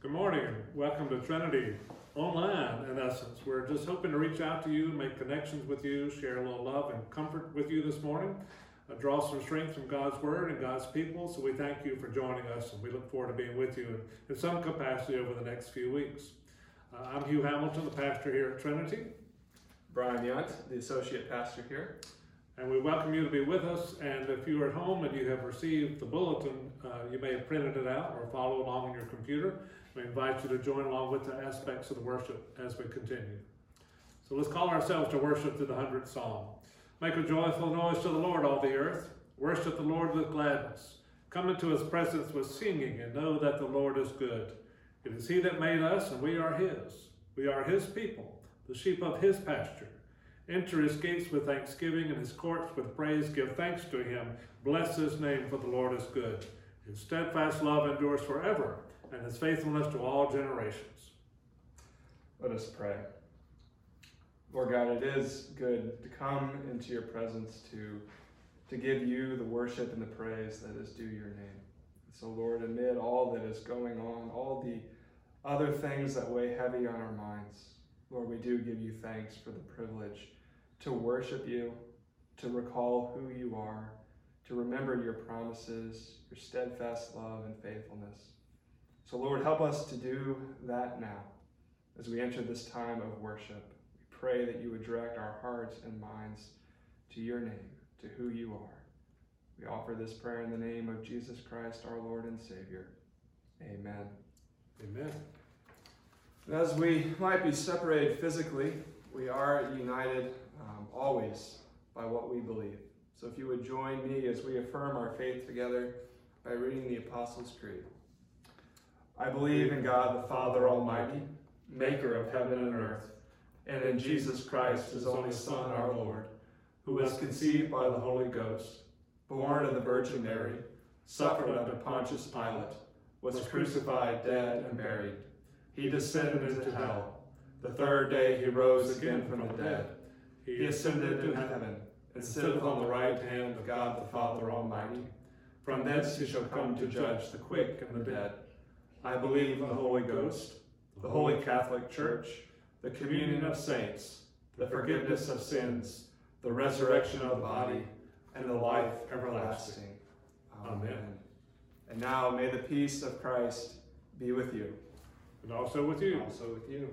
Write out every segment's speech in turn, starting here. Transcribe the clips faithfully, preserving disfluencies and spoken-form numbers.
Good morning and welcome to Trinity Online, in essence. We're just hoping to reach out to you, make connections with you, share a little love and comfort with you this morning, uh, draw some strength from God's Word and God's people. So we thank you for joining us, and we look forward to being with you in, in some capacity over the next few weeks. Uh, I'm Hugh Hamilton, the pastor here at Trinity. Brian Yount, the associate pastor here. And we welcome you to be with us. And if you're at home and you have received the bulletin, uh, you may have printed it out or follow along on your computer. We invite you to join along with the aspects of the worship as we continue. So let's call ourselves to worship through the hundredth Psalm. Make a joyful noise to the Lord, all the earth. Worship the Lord with gladness. Come into his presence with singing, and know that the Lord is good. It is he that made us, and we are his. We are his people, the sheep of his pasture. Enter his gates with thanksgiving, and his courts with praise. Give thanks to him. Bless his name, for the Lord is good. His steadfast love endures forever, and his faithfulness to all generations. Let us pray. Lord God, it is good to come into your presence to, to give you the worship and the praise that is due your name. So Lord, amid all that is going on, all the other things that weigh heavy on our minds, Lord, we do give you thanks for the privilege to worship you, to recall who you are, to remember your promises, your steadfast love and faithfulness. So Lord, help us to do that now as we enter this time of worship. We pray that you would direct our hearts and minds to your name, to who you are. We offer this prayer in the name of Jesus Christ, our Lord and Savior. Amen. Amen. As we might be separated physically, we are united um, always by what we believe. So if you would join me as we affirm our faith together by reading the Apostles' Creed. I believe in God the Father Almighty, maker of heaven and earth, and in Jesus Christ, his only Son, our Lord, who was conceived by the Holy Ghost, born of the Virgin Mary, suffered under Pontius Pilate, was crucified, dead, and buried. He descended into hell. The third day he rose again from the dead. He ascended into heaven, and sitteth on the right hand of God the Father Almighty. From thence he shall come to judge the quick and the dead. I believe in the Holy Ghost, the Holy Catholic Church, the communion of saints, the forgiveness of sins, the resurrection of the body, and the life everlasting. Amen. And now may the peace of Christ be with you. And also with you. Also with you.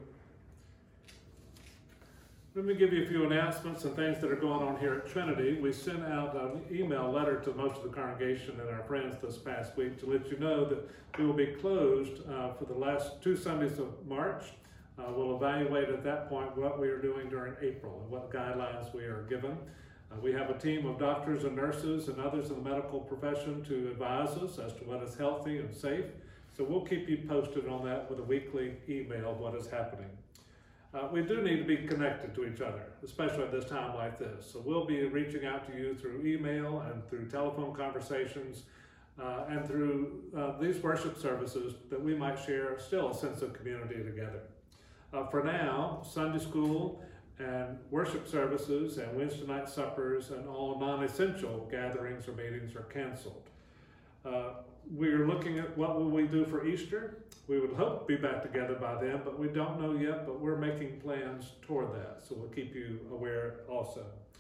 Let me give you a few announcements and things that are going on here at Trinity. We sent out an email letter to most of the congregation and our friends this past week to let you know that we will be closed uh, for the last two Sundays of March. Uh, we'll evaluate at that point what we are doing during April and what guidelines we are given. Uh, we have a team of doctors and nurses and others in the medical profession to advise us as to what is healthy and safe. So we'll keep you posted on that with a weekly email of what is happening. Uh, we do need to be connected to each other, especially at this time like this. So we'll be reaching out to you through email and through telephone conversations uh, and through uh, these worship services that we might share still a sense of community together. Uh, for now, Sunday school and worship services and Wednesday night suppers and all non-essential gatherings or meetings are canceled. Uh, we're looking at what will we do for Easter. We would hope to be back together by then, but we don't know yet, but we're making plans toward that, so we'll keep you aware also.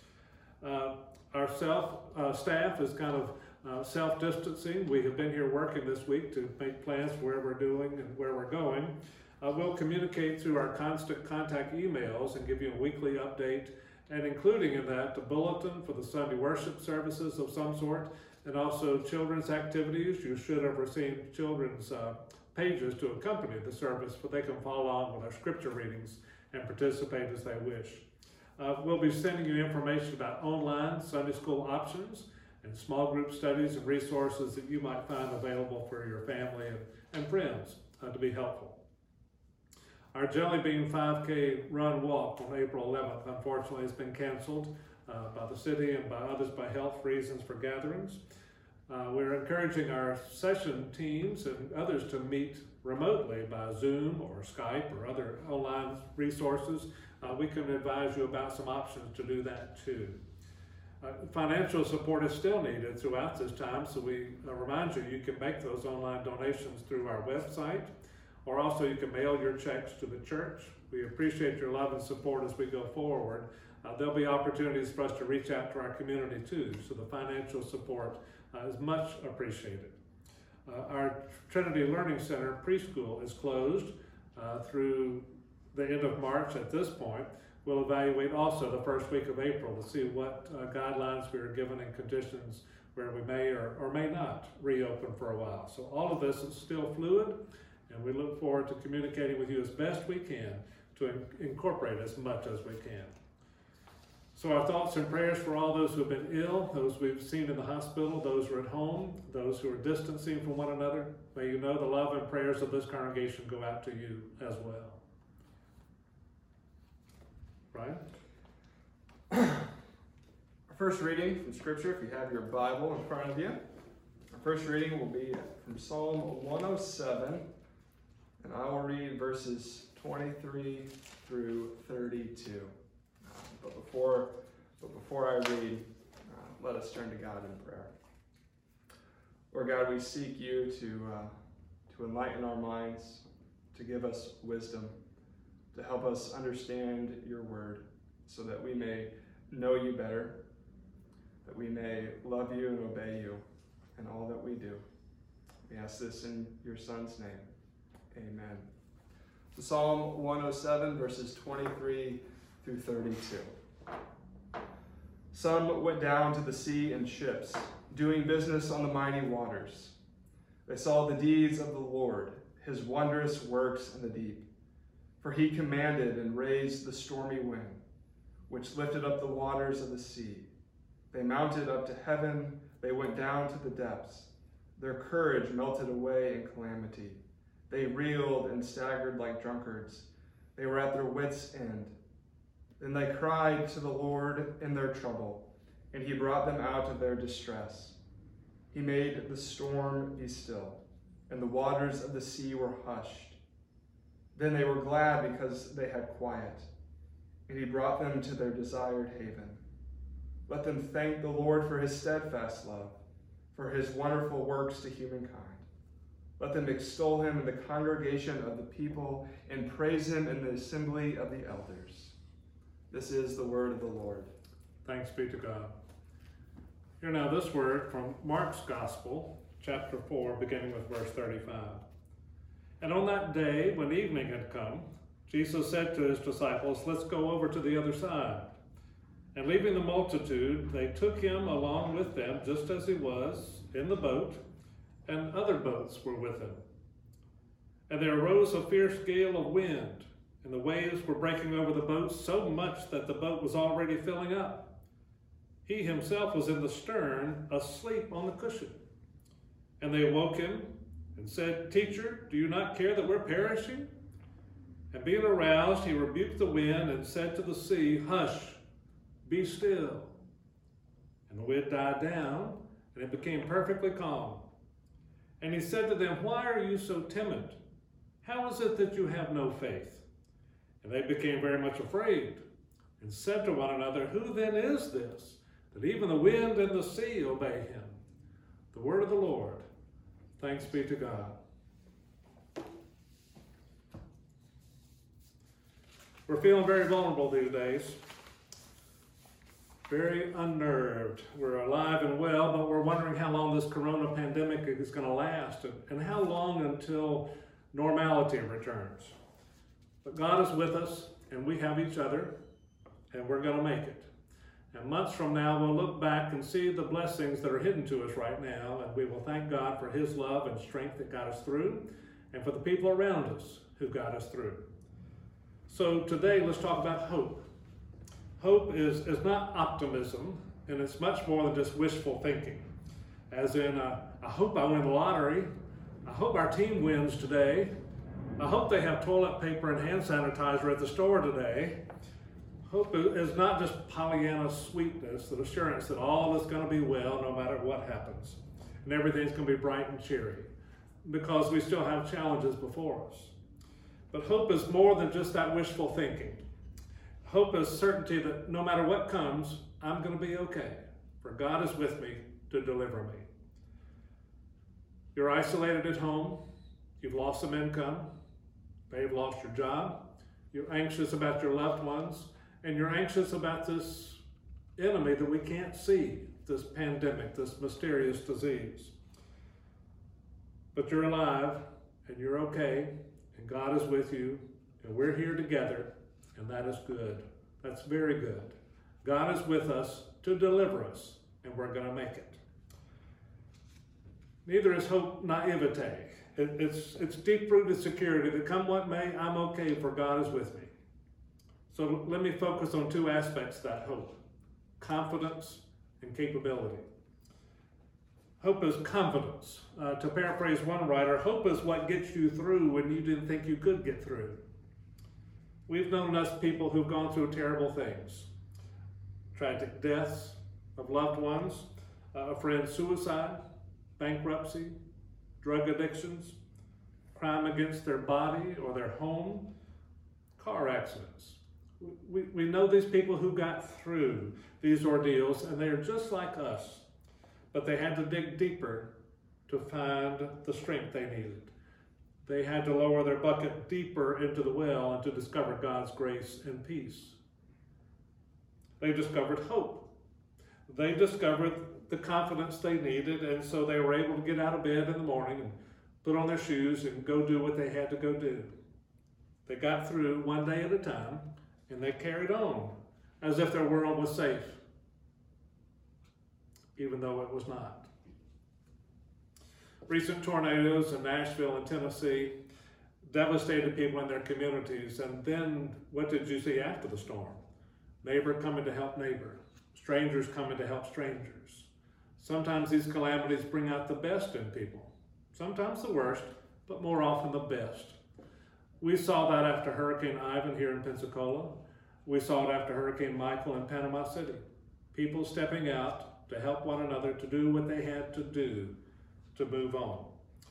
Uh, our self, uh, staff is kind of uh, self-distancing. We have been here working this week to make plans for where we're doing and where we're going. Uh, we'll communicate through our constant contact emails and give you a weekly update, and including in that the bulletin for the Sunday worship services of some sort, and also children's activities. You should have received children's uh, pages to accompany the service, but they can follow on with our scripture readings and participate as they wish. Uh, we'll be sending you information about online Sunday school options and small group studies and resources that you might find available for your family and, and friends uh, to be helpful. Our Jelly Bean five K run walk on April eleventh, unfortunately, has been canceled uh, by the city and by others by health reasons for gatherings. Uh, we're encouraging our session teams and others to meet remotely by Zoom or Skype or other online resources. Uh, we can advise you about some options to do that too. Uh, financial support is still needed throughout this time, so we uh, remind you you can make those online donations through our website or also you can mail your checks to the church. We appreciate your love and support as we go forward. Uh, there'll be opportunities for us to reach out to our community too, so the financial support uh, is much appreciated. Uh, our Trinity Learning Center preschool is closed uh, through the end of March at this point. We'll evaluate also the first week of April to see what uh, guidelines we are given and conditions where we may or, or may not reopen for a while. So all of this is still fluid, and we look forward to communicating with you as best we can to in- incorporate as much as we can. So our thoughts and prayers for all those who have been ill, those we've seen in the hospital, those who are at home, those who are distancing from one another. May you know the love and prayers of this congregation go out to you as well. Brian? Our first reading from Scripture, if you have your Bible in front of you, our first reading will be from Psalm one oh seven, and I will read verses twenty-three through thirty-two. Uh, but before, but before I read, uh, let us turn to God in prayer. Lord God, we seek you to uh, to enlighten our minds, to give us wisdom, to help us understand your word, so that we may know you better, that we may love you and obey you in all that we do. We ask this in your Son's name. Amen. So Psalm one oh seven, verses twenty-three through thirty-two. Some went down to the sea in ships, doing business on the mighty waters. They saw the deeds of the Lord, his wondrous works in the deep. For he commanded and raised the stormy wind, which lifted up the waters of the sea. They mounted up to heaven, they went down to the depths. Their courage melted away in calamity. They reeled and staggered like drunkards. They were at their wits' end. Then they cried to the Lord in their trouble, and he brought them out of their distress. He made the storm be still, and the waters of the sea were hushed. Then they were glad because they had quiet, and he brought them to their desired haven. Let them thank the Lord for his steadfast love, for his wonderful works to humankind. Let them extol him in the congregation of the people and praise him in the assembly of the elders. This is the word of the Lord. Thanks be to God. Hear now this word from Mark's Gospel, chapter four, beginning with verse thirty-five. And on that day, when evening had come, Jesus said to his disciples, "Let's go over to the other side." And leaving the multitude, they took him along with them, just as he was, in the boat, and other boats were with him. And there arose a fierce gale of wind, and the waves were breaking over the boat so much that the boat was already filling up. He himself was in the stern, asleep on the cushion. And they awoke him and said, "Teacher, do you not care that we're perishing?" And being aroused, he rebuked the wind and said to the sea, "Hush, be still." And the wind died down, and it became perfectly calm. And he said to them, "Why are you so timid? How is it that you have no faith?" And they became very much afraid, and said to one another, "Who then is this, that even the wind and the sea obey him?" The word of the Lord. Thanks be to God. We're feeling very vulnerable these days. Very unnerved. We're alive and well, but we're wondering how long this corona pandemic is going to last, and, and how long until normality returns. But God is with us, and we have each other, and we're going to make it. And months from now, we'll look back and see the blessings that are hidden to us right now, and we will thank God for his love and strength that got us through, and for the people around us who got us through. So today, let's talk about hope. Hope is, is not optimism, and it's much more than just wishful thinking. As in, uh, I hope I win the lottery. I hope our team wins today. I hope they have toilet paper and hand sanitizer at the store today. Hope is not just Pollyanna sweetness, the assurance that all is going to be well no matter what happens, and everything's going to be bright and cheery, because we still have challenges before us. But hope is more than just that wishful thinking. Hope is certainty that no matter what comes, I'm going to be okay, for God is with me to deliver me. You're isolated at home, you've lost some income, They've lost your job. You're anxious about your loved ones. And you're anxious about this enemy that we can't see, this pandemic, this mysterious disease. But you're alive, and you're okay, and God is with you, and we're here together, and that is good. That's very good. God is with us to deliver us, and we're going to make it. Neither is hope naivete. It, it's, it's deep-rooted security that come what may, I'm okay, for God is with me. So let me focus on two aspects of that hope: confidence and capability. Hope is confidence. Uh, to paraphrase one writer, hope is what gets you through when you didn't think you could get through. We've known enough people who've gone through terrible things. Tragic deaths of loved ones, uh, a friend's suicide, bankruptcy, drug addictions, crime against their body or their home, car accidents. We, we know these people who got through these ordeals, and they are just like us, but they had to dig deeper to find the strength they needed. They had to lower their bucket deeper into the well and to discover God's grace and peace. They discovered hope. They discovered the confidence they needed, and so they were able to get out of bed in the morning and put on their shoes and go do what they had to go do. They got through one day at a time, and they carried on as if their world was safe, even though it was not. Recent tornadoes in Nashville and Tennessee devastated people in their communities, and then what did you see after the storm? Neighbor coming to help neighbor, strangers coming to help strangers. Sometimes these calamities bring out the best in people, sometimes the worst, but more often the best. We saw that after Hurricane Ivan here in Pensacola. We saw it after Hurricane Michael in Panama City. People stepping out to help one another to do what they had to do to move on.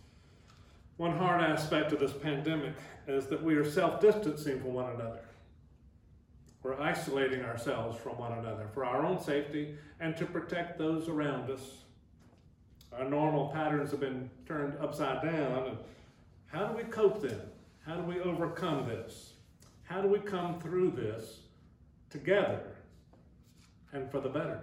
One hard aspect of this pandemic is that we are self-distancing from one another. We're isolating ourselves from one another for our own safety and to protect those around us. Our normal patterns have been turned upside down. And how do we cope then? How do we overcome this? How do we come through this together and for the better?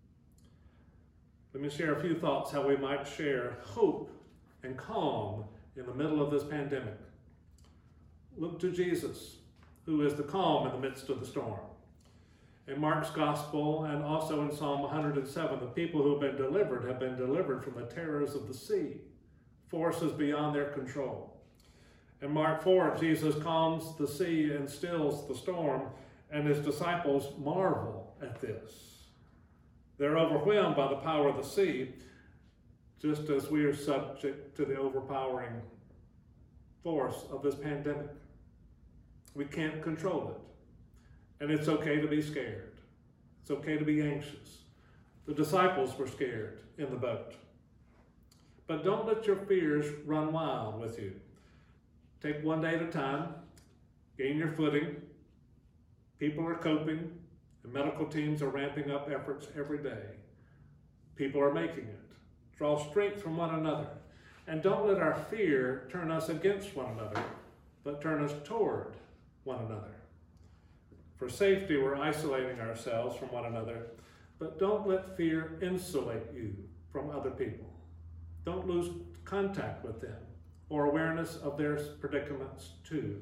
Let me share a few thoughts how we might share hope and calm in the middle of this pandemic. Look to Jesus, who is the calm in the midst of the storm. In Mark's gospel and also in Psalm one hundred seven, the people who have been delivered have been delivered from the terrors of the sea, forces beyond their control. In Mark four, Jesus calms the sea and stills the storm, and his disciples marvel at this. They're overwhelmed by the power of the sea, just as we are subject to the overpowering force of this pandemic. We can't control it, and it's okay to be scared. It's okay to be anxious. The disciples were scared in the boat. But don't let your fears run wild with you. Take one day at a time, gain your footing. People are coping. The medical teams are ramping up efforts every day. People are making it. Draw strength from one another. And don't let our fear turn us against one another, but turn us toward one another. For safety, we're isolating ourselves from one another, but don't let fear insulate you from other people. Don't lose contact with them or awareness of their predicaments too.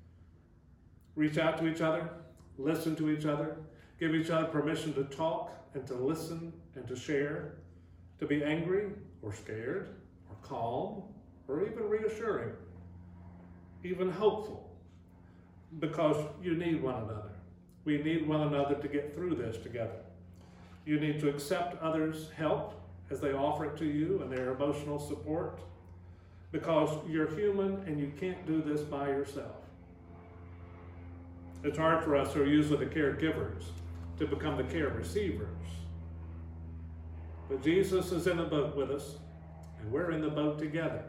Reach out to each other, listen to each other, give each other permission to talk and to listen and to share, to be angry or scared or calm or even reassuring, even hopeful, because you need one another. We need one another to get through this together. You need to accept others' help as they offer it to you and their emotional support, because you're human and you can't do this by yourself. It's hard for us who are usually the caregivers to become the care receivers. But Jesus is in the boat with us, and we're in the boat together.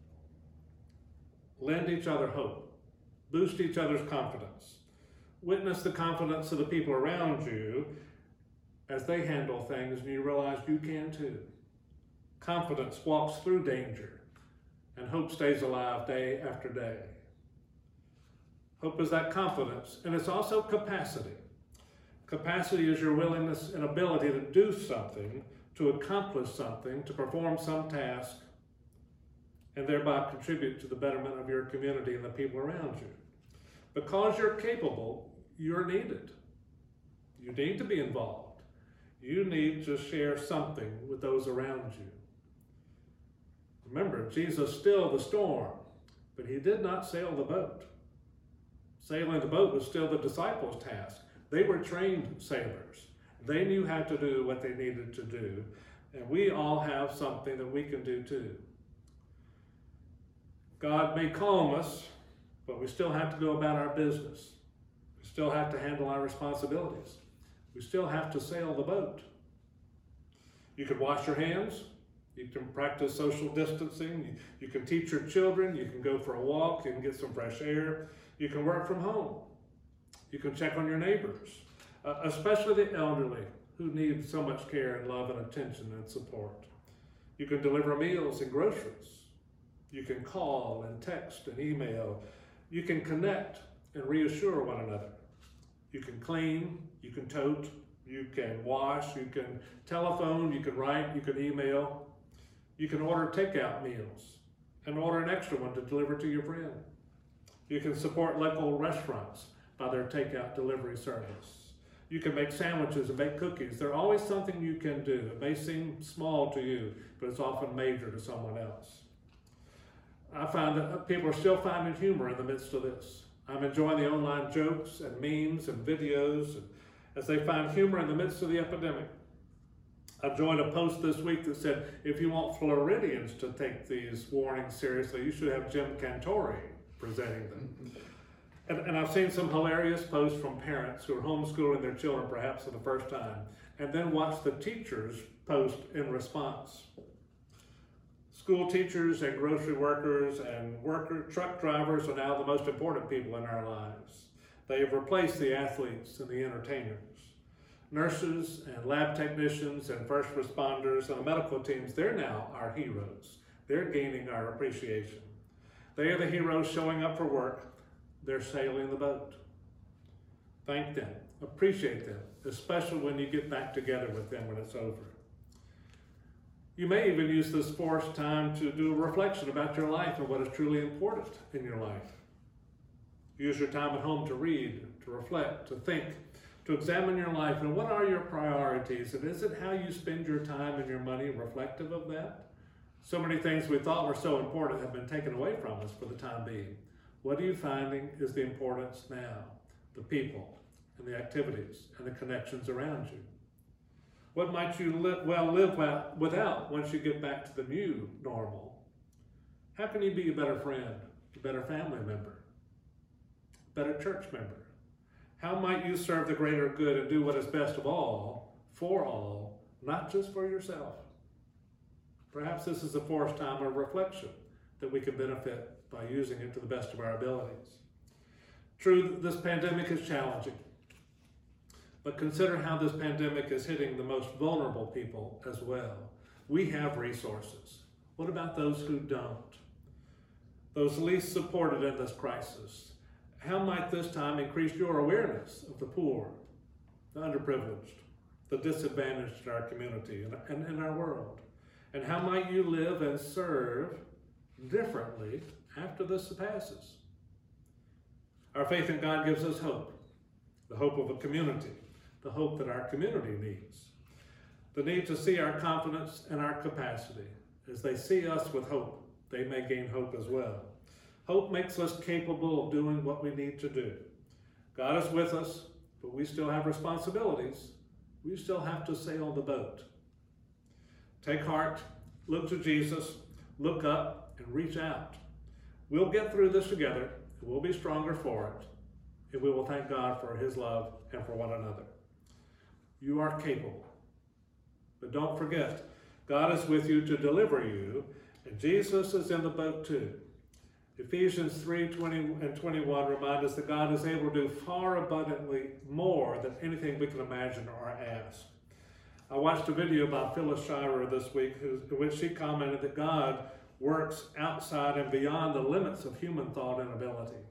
Lend each other hope. Boost each other's confidence. Witness the confidence of the people around you as they handle things, and you realize you can too. Confidence walks through danger, and hope stays alive day after day. Hope is that confidence, and it's also capacity. Capacity is your willingness and ability to do something, to accomplish something, to perform some task, and thereby contribute to the betterment of your community and the people around you. Because you're capable, you're needed. You need to be involved. You need to share something with those around you. Remember, Jesus stilled the storm, but he did not sail the boat. Sailing the boat was still the disciples' task. They were trained sailors. They knew how to do what they needed to do, and we all have something that we can do too. God may calm us, but we still have to go about our business. We still have to handle our responsibilities. We still have to sail the boat. You can wash your hands. You can practice social distancing. You, you can teach your children. You can go for a walk. You can get some fresh air. You can work from home. You can check on your neighbors, uh, especially the elderly who need so much care and love and attention and support. You can deliver meals and groceries. You can call and text and email. You can connect and reassure one another. You can clean, you can tote, you can wash, you can telephone, you can write, you can email. You can order takeout meals and order an extra one to deliver to your friend. You can support local restaurants by their takeout delivery service. You can make sandwiches and bake cookies. There's always something you can do. It may seem small to you, but it's often major to someone else. I find that people are still finding humor in the midst of this. I'm enjoying the online jokes and memes and videos and as they find humor in the midst of the epidemic. I joined a post this week that said, if you want Floridians to take these warnings seriously, you should have Jim Cantore presenting them. And, and I've seen some hilarious posts from parents who are homeschooling their children perhaps for the first time, and then watch the teachers post in response. School teachers and grocery workers and worker truck drivers are now the most important people in our lives. They have replaced the athletes and the entertainers. Nurses and lab technicians and first responders and the medical teams, they're now our heroes. They're gaining our appreciation. They are the heroes showing up for work. They're sailing the boat. Thank them, appreciate them, especially when you get back together with them when it's over. You may even use this forced time to do a reflection about your life and what is truly important in your life. Use your time at home to read, to reflect, to think, to examine your life and what are your priorities, and is it how you spend your time and your money reflective of that? So many things we thought were so important have been taken away from us for the time being. What are you finding is the importance now? The people and the activities and the connections around you. What might you li- well live without once you get back to the new normal? How can you be a better friend, a better family member, a better church member? How might you serve the greater good and do what is best of all, for all, not just for yourself? Perhaps this is a forced time of reflection that we can benefit by using it to the best of our abilities. True, this pandemic is challenging, but consider how this pandemic is hitting the most vulnerable people as well. We have resources. What about those who don't? Those least supported in this crisis. How might this time increase your awareness of the poor, the underprivileged, the disadvantaged in our community and in our world? And how might you live and serve differently after this passes? Our faith in God gives us hope, the hope of a community, the hope that our community needs, the need to see our confidence and our capacity. As they see us with hope, they may gain hope as well. Hope makes us capable of doing what we need to do. God is with us, but we still have responsibilities. We still have to sail the boat. Take heart, look to Jesus, look up, and reach out. We'll get through this together, and we'll be stronger for it, and we will thank God for his love and for one another. You are capable, but don't forget, God is with you to deliver you, and Jesus is in the boat too. Ephesians three, twenty and twenty-one remind us that God is able to do far abundantly more than anything we can imagine or ask. I watched a video by Phyllis Schreier this week in which she commented that God works outside and beyond the limits of human thought and ability.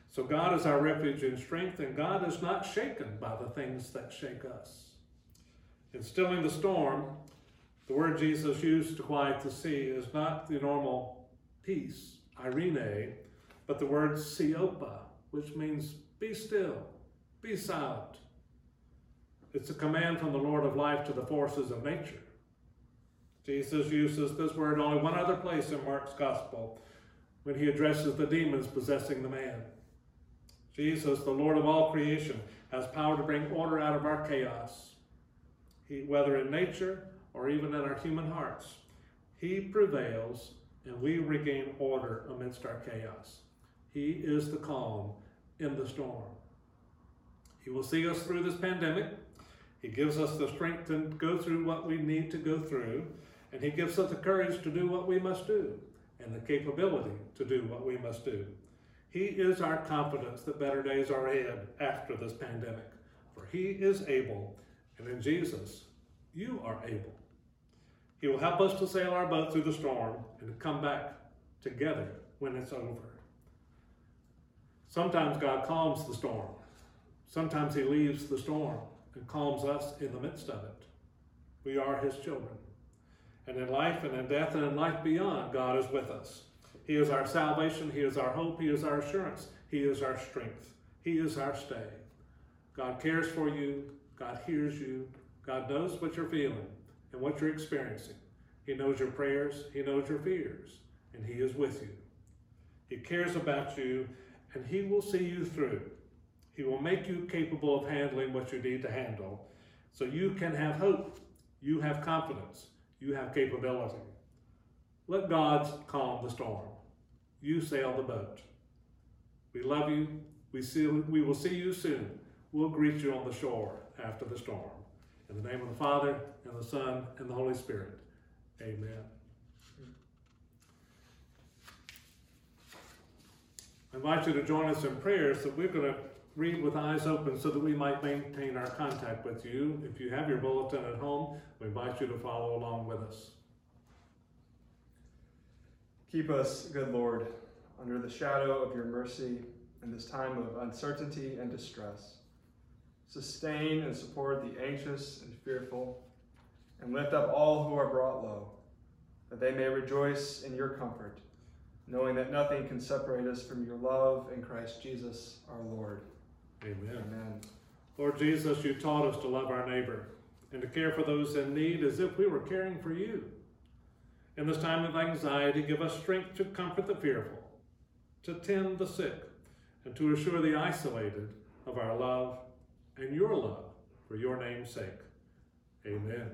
So God is our refuge and strength, and God is not shaken by the things that shake us. In stilling the storm, the word Jesus used to quiet the sea is not the normal peace, Irene, but the word siopa, which means be still, be silent. It's a command from the Lord of life to the forces of nature. Jesus uses this word only one other place in Mark's gospel, when he addresses the demons possessing the man. Jesus, the Lord of all creation, has power to bring order out of our chaos. He, whether in nature or even in our human hearts, he prevails and we regain order amidst our chaos. He is the calm in the storm. He will see us through this pandemic. He gives us the strength to go through what we need to go through, and he gives us the courage to do what we must do and the capability to do what we must do. He is our confidence that better days are ahead after this pandemic, for he is able, and in Jesus, you are able. He will help us to sail our boat through the storm and to come back together when it's over. Sometimes God calms the storm. Sometimes he leaves the storm and calms us in the midst of it. We are his children. And in life and in death and in life beyond, God is with us. He is our salvation. He is our hope. He is our assurance. He is our strength. He is our stay. God cares for you. God hears you. God knows what you're feeling and what you're experiencing. He knows your prayers. He knows your fears. And he is with you. He cares about you, and he will see you through. He will make you capable of handling what you need to handle, so you can have hope. You have confidence. You have capability. Let God calm the storm. You sail the boat. We love you. We, see, we will see you soon. We'll greet you on the shore after the storm. In the name of the Father, and the Son, and the Holy Spirit. Amen. I invite you to join us in prayer, so we're going to read with eyes open so that we might maintain our contact with you. If you have your bulletin at home, we invite you to follow along with us. Keep us, good Lord, under the shadow of your mercy in this time of uncertainty and distress. Sustain and support the anxious and fearful, and lift up all who are brought low, that they may rejoice in your comfort, knowing that nothing can separate us from your love in Christ Jesus our Lord. Amen. Amen. Lord Jesus, you taught us to love our neighbor and to care for those in need as if we were caring for you. In this time of anxiety, give us strength to comfort the fearful, to tend the sick, and to assure the isolated of our love and your love for your name's sake. Amen.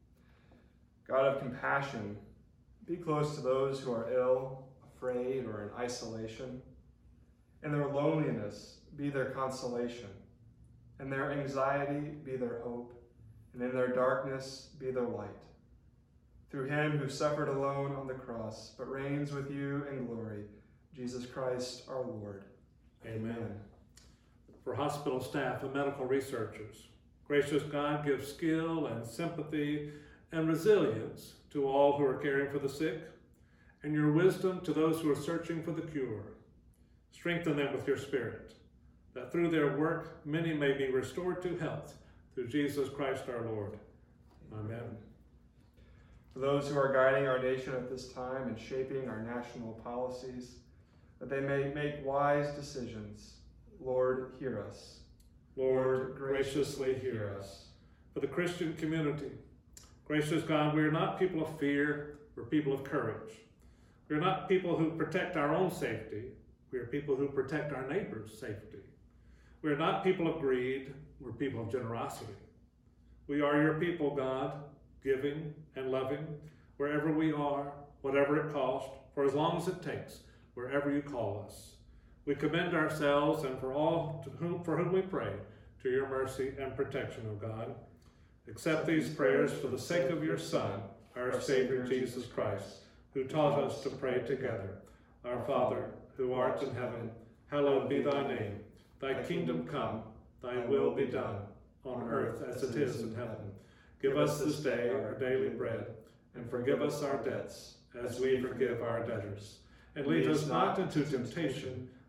God of compassion, be close to those who are ill, afraid, or in isolation. In their loneliness, be their consolation. In their anxiety, be their hope. And in their darkness, be their light. Through him who suffered alone on the cross, but reigns with you in glory, Jesus Christ our Lord. Amen. Amen. For hospital staff and medical researchers, gracious God, give skill and sympathy and resilience to all who are caring for the sick, and your wisdom to those who are searching for the cure. Strengthen them with your Spirit, that through their work many may be restored to health through Jesus Christ our Lord. Amen. For those who are guiding our nation at this time and shaping our national policies, that they may make wise decisions, Lord, hear us. Lord, graciously hear us. For the Christian community, gracious God, we are not people of fear, we're people of courage. We are not people who protect our own safety, we are people who protect our neighbor's safety. We are not people of greed, we're people of generosity. We are your people, God, giving and loving wherever we are, whatever it costs, for as long as it takes, wherever you call us. We commend ourselves and for all to whom, for whom we pray, to your mercy and protection, O God. Accept these prayers for the sake of your Son, our Savior Jesus Christ, who taught us to pray together. Our Father, who art in heaven, hallowed be thy name. Thy kingdom come, thy will be done, on earth as it is in heaven. Give us this day our daily bread, and forgive us our debts, as we forgive our debtors. And lead us not into temptation,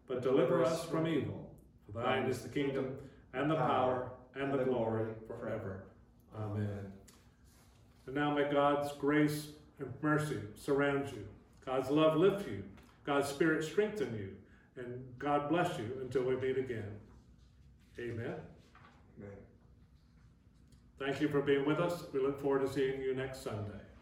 but deliver us from evil. For thine is the kingdom, and the power, and the glory forever. Amen. And now may God's grace and mercy surround you. God's love lift you. God's Spirit strengthen you. And God bless you until we meet again. Amen. Amen. Thank you for being with us. We look forward to seeing you next Sunday.